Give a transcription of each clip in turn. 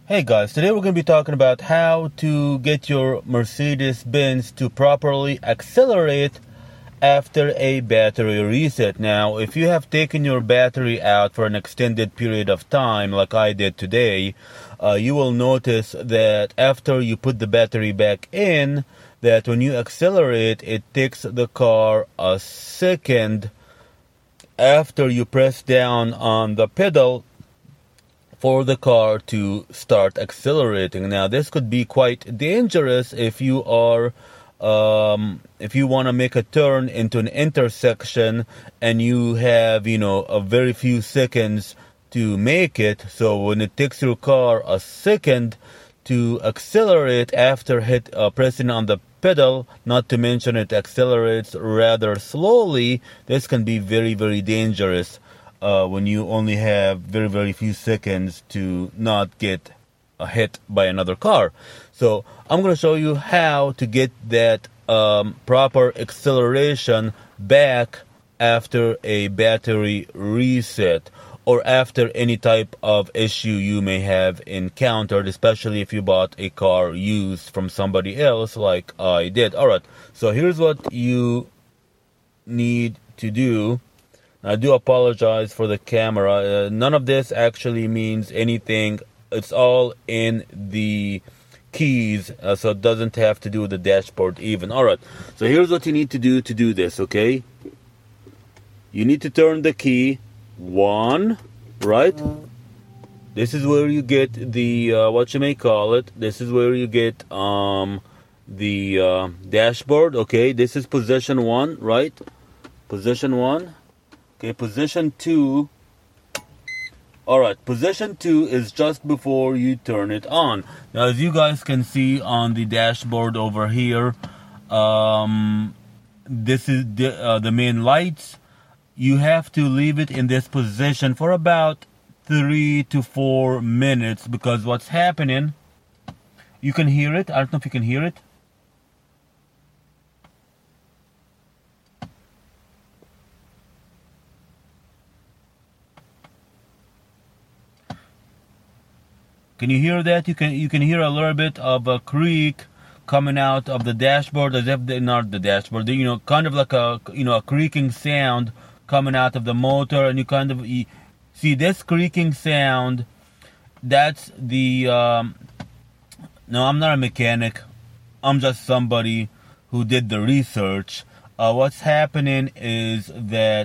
Hey guys, today we're going to be talking about how to get your Mercedes-Benz to properly accelerate after a battery reset. Now, if you have taken your battery out for an extended period of time, like I did today, you will notice that after you put the battery back in, that when you accelerate, it takes the car a second after you press down on the pedal for the car to start accelerating. Now, this could be quite dangerous if you are if you want to make a turn into an intersection and you have, a very few seconds to make it. So when it takes your car a second to accelerate after pressing on the pedal, not to mention it accelerates rather slowly, this can be very, very dangerous when you only have very, very few seconds to not get hit by another car. So I'm going to show you how to get that proper acceleration back after a battery reset or after any type of issue you may have encountered, especially if you bought a car used from somebody else like I did. Alright, so here's what you need to do. I do apologize for the camera. None of this actually means anything. It's all in the keys, so it doesn't have to do with the dashboard even. Alright, so here's what you need to do this, okay? You need to turn the key 1, right? This is where you get the, what you may call it. This is where you get the dashboard, okay? This is position 1, right? Position 1. Okay, position 2. Alright, position 2 is just before you turn it on. Now, as you guys can see on the dashboard over here, this is the main lights. You have to leave it in this position for about 3 to 4 minutes because what's happening, you can hear it. I don't know if you can hear it. Can you hear that? You can hear a little bit of a creak coming out of the dashboard, as if not the dashboard, kind of like a creaking sound coming out of the motor, and you see this creaking sound. That's the no, I'm not a mechanic. I'm just somebody who did the research. What's happening is that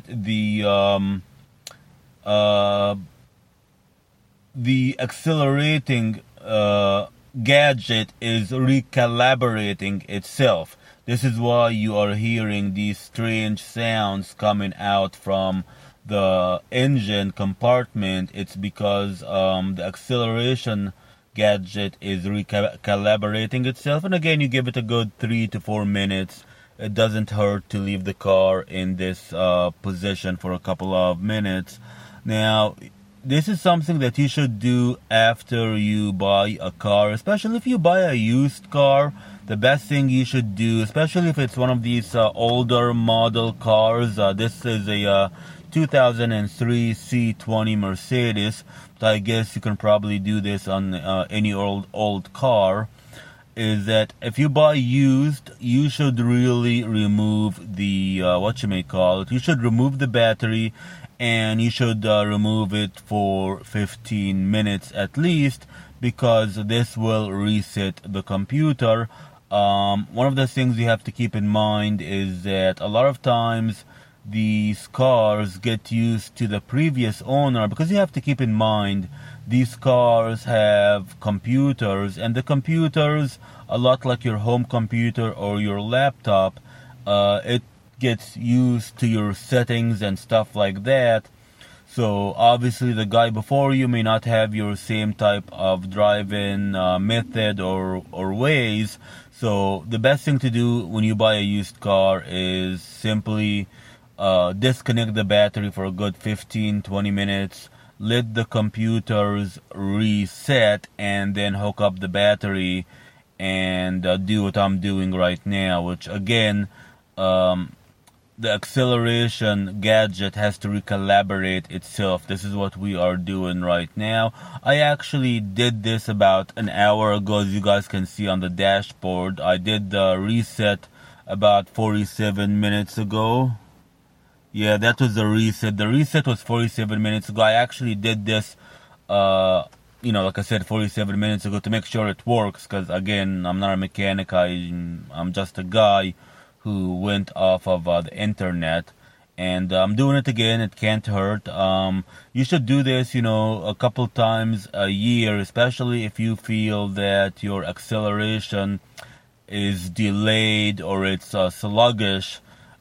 the accelerating gadget is recalibrating itself. This is why you are hearing these strange sounds coming out from the engine compartment. It's because the acceleration gadget is recalibrating itself. And again, you give it a good 3 to 4 minutes. It doesn't hurt to leave the car in this position for a couple of minutes. Now, this is something that you should do after you buy a car, especially if you buy a used car. The best thing you should do, especially if it's one of these older model cars, this is a 2003 C20 Mercedes, but I guess you can probably do this on any old car, is that if you buy used, you should really remove the, what you may call it, you should remove the battery, and you should remove it for 15 minutes at least, because this will reset the computer. One of the things you have to keep in mind is that a lot of times these cars get used to the previous owner, because you have to keep in mind these cars have computers, and the computers, a lot like your home computer or your laptop, it gets used to your settings and stuff like that. So obviously the guy before you may not have your same type of driving method or ways. So the best thing to do when you buy a used car is simply disconnect the battery for a good 15-20 minutes, let the computers reset, and then hook up the battery and do what I'm doing right now, which again, the acceleration gadget has to recalibrate itself. This is what we are doing right now. I actually did this about an hour ago, as you guys can see on the dashboard. I did the reset about 47 minutes ago. Yeah, that was the reset. The reset was 47 minutes ago. I actually did this, like I said, 47 minutes ago to make sure it works, because again, I'm not a mechanic. I'm just a guy who went off of the internet, and I'm doing it again. It can't hurt. You should do this, a couple times a year, especially if you feel that your acceleration is delayed or it's sluggish.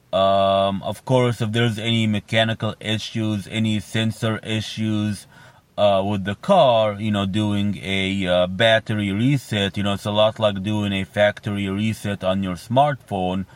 Of course, if there's any mechanical issues, any sensor issues with the car, doing a battery reset, it's a lot like doing a factory reset on your smartphone.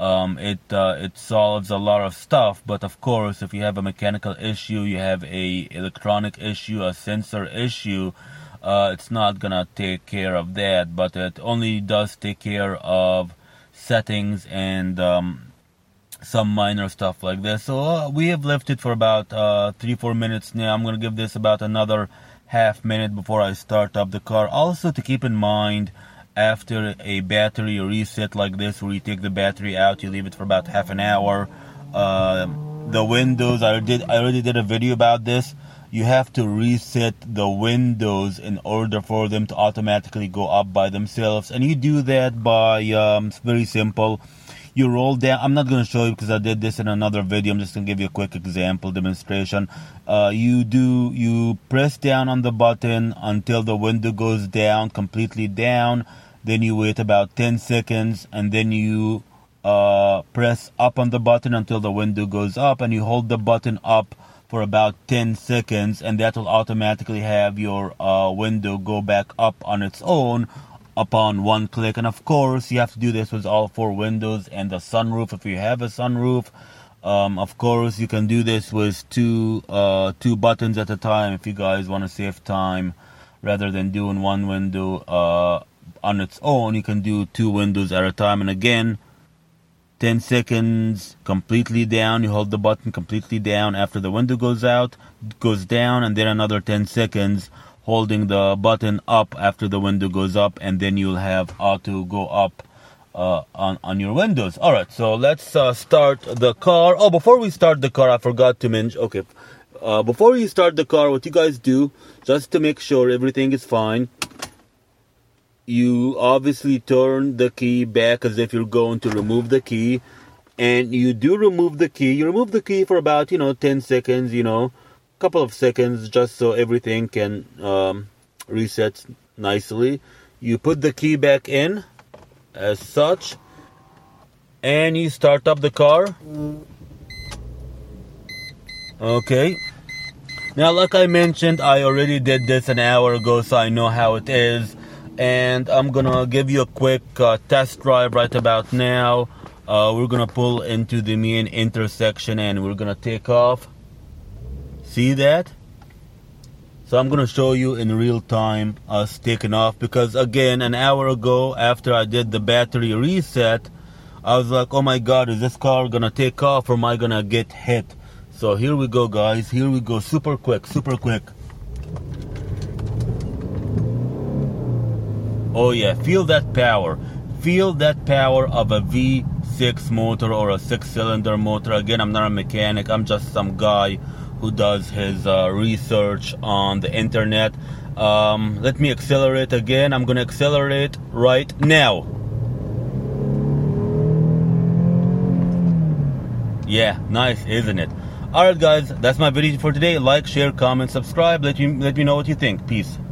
It solves a lot of stuff, but of course, if you have a mechanical issue, you have a electronic issue, a sensor issue, it's not gonna take care of that, but it only does take care of settings and some minor stuff like this. So we have left it for about 3-4 minutes now. I'm gonna give this about another half minute before I start up the car. Also, to keep in mind, after a battery reset like this, where you take the battery out, you leave it for about half an hour, the windows, I already did a video about this. You have to reset the windows in order for them to automatically go up by themselves, and you do that by it's very simple. You roll down. I'm not going to show you because I did this in another video. I'm just going to give you a quick example demonstration. You press down on the button until the window goes down, completely down. Then you wait about 10 seconds, and then you press up on the button until the window goes up, and you hold the button up for about 10 seconds, and that will automatically have your window go back up on its own upon one click. And of course, you have to do this with all 4 windows and the sunroof if you have a sunroof. Of course, you can do this with two buttons at a time if you guys want to save time. Rather than doing one window on its own, you can do 2 windows at a time. And again, 10 seconds completely down, you hold the button completely down after the window goes down, and then another 10 seconds holding the button up after the window goes up, and then you'll have auto go up on your windows. Alright, so let's start the car. Oh, before we start the car, I forgot to mention, okay, before you start the car, what you guys do, just to make sure everything is fine, you obviously turn the key back as if you're going to remove the key, and you do remove the key. You remove the key for about 10 seconds, couple of seconds, just so everything can reset nicely. You put the key back in as such, and you start up the car. Okay, now like I mentioned, I already did this an hour ago, so I know how it is. And I'm gonna give you a quick test drive right about now. We're gonna pull into the main intersection and we're gonna take off. See that? So I'm gonna show you in real time us taking off, because again, an hour ago, after I did the battery reset, I was like, oh my god, is this car gonna take off or am I gonna get hit? So here we go, guys. Here we go. Super quick, super quick. Oh yeah, feel that power. Feel that power of a V6 motor or a 6-cylinder motor. Again, I'm not a mechanic. I'm just some guy who does his research on the internet. Let me accelerate again. I'm going to accelerate right now. Yeah, nice, isn't it? Alright guys, that's my video for today. Like, share, comment, subscribe. Let me know what you think. Peace.